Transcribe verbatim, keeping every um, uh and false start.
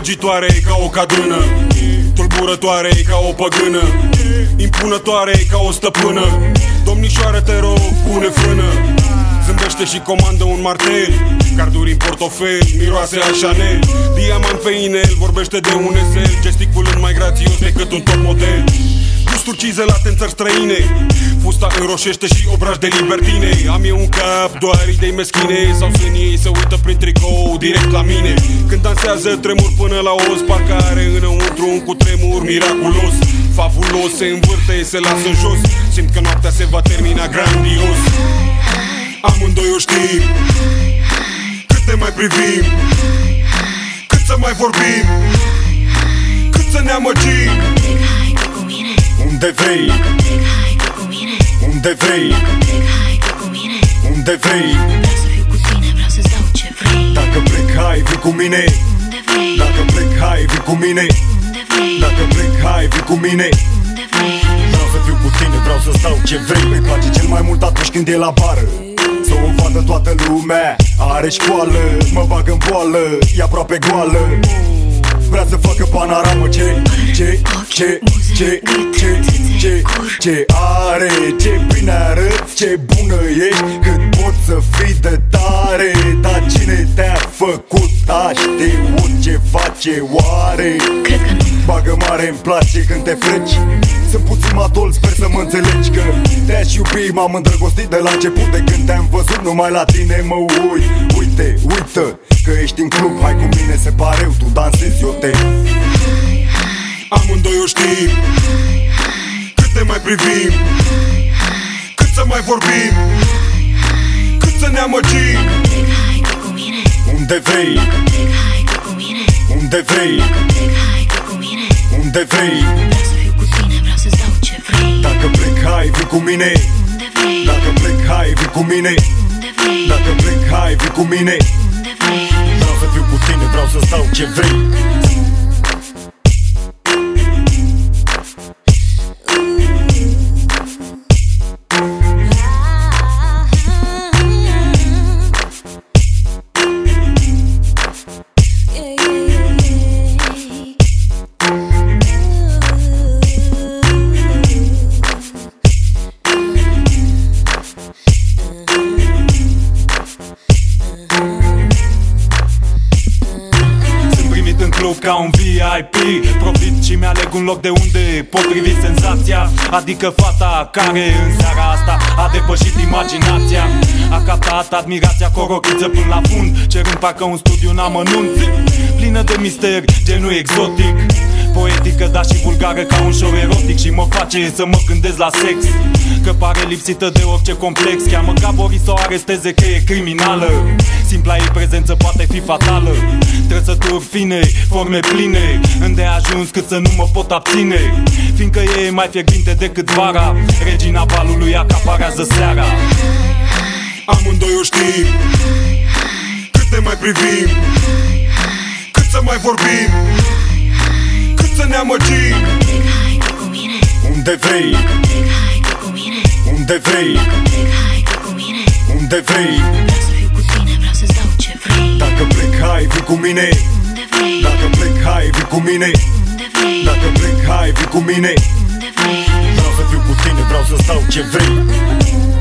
Amăgitoare ca o cadână, tulburătoare ca o păgână, impunătoare ca o stăpână. Domnișoară, te rog, pune frână. Zâmbește și comandă un martel, carduri în portofel, miroase a Chanel. Diamant pe inel, vorbește de un esel, gesticulând mai grațios decât un top model. Gusturi cizelate în țări străine, fusta înroșește și obraj de libertine. Am eu un cap, doar idei meschine, sau sunt ei se uită prin tricou direct la mine. Când dansează tremur până la os, parcă are înăuntru un cutremur miraculos. Fabulos, se învârte, se lasă jos, simt că noaptea se va termina grandios. Amândoi o știm, cât ne mai privim, cât să mai vorbim, cât să ne amăgim. Unde vrei, unde vrei, unde vrei. Vreau să fiu cu tine, vreau să-ți dau ce vrei. Dacă plec, hai, vii cu mine. Unde vrei, dacă plec, hai, vii cu mine. Unde vrei, dacă plec, hai, vii cu mine. Unde vrei. Vreau să fiu cu tine, vreau să-ți dau ce vrei. Îi place cel mai mult atunci când e la bară, să o vadă toată lumea. Are școală, mă bag în boală, e aproape goală. Vrea să facă panoramă. Ce, ce, ce, ce, ce, ce, ce are, ce bine arăți, ce bună ești, cât poți să fii de tare. Dar cine te-a făcut, a știut ce face oare? Cred că nu. Bagă mare, îmi place când te freci. Sunt puțin matol, sper să mă înțelegi că te-aș iubi, m-am îndrăgostit de la început. De când te-am văzut, numai la tine mă uit. Uite, uită că ești în club, hai cu mine, se pare tu dansezi, eu te. Amândoi o știm, cât ne mai privim, cât să mai vorbim, cât să ne amăgim. Unde vrei, unde vrei, unde vrei. Vreau să fiu cu tine, vreau să-ți dau ce vrei. Dacă plec, hai, vii cu mine. Unde vrei, dacă plec, hai, vii cu mine. Unde vrei, dacă plec, hai, vii cu mine. Unde vrei. Vreau să fiu cu tine, vreau să-ți dau ce vrei. Ca un V I P, profit și mi-aleg un loc de unde potrivit senzația. Adică fata care în seara asta a depășit imaginația. A captat admirația cu o rochiță până la fund, cerând parcă un studiu în amănunt. Plină de misteri, genul exotic, poetică, dar și vulgară ca un show erotic. Și mă face să mă gândesc la sex, că pare lipsită de orice complex. Cheamă ca Boris să o aresteze că e criminală. Simpla ei prezență poate fi fatală. Trăsături fine, forme pline, îndeajuns cât să nu mă pot abține. Fiindcă e mai fierbinte decât vara, regina balului acaparează seara. Amândoi o știm, cât ne mai privim, cât să mai vorbim, cât să ne amăgim. Unde vrei, unde vrei, unde vrei. Vreau să fiu cu tine, vreau să-ți dau ce vrei. Dacă plec, hai, vii cu mine. Unde vrei, dacă plec, hai, vii cu mine. Unde vrei, dacă plec, hai, vii cu mine. Unde vrei. Vreau să fiu cu tine, vreau să-ți dau ce vrei.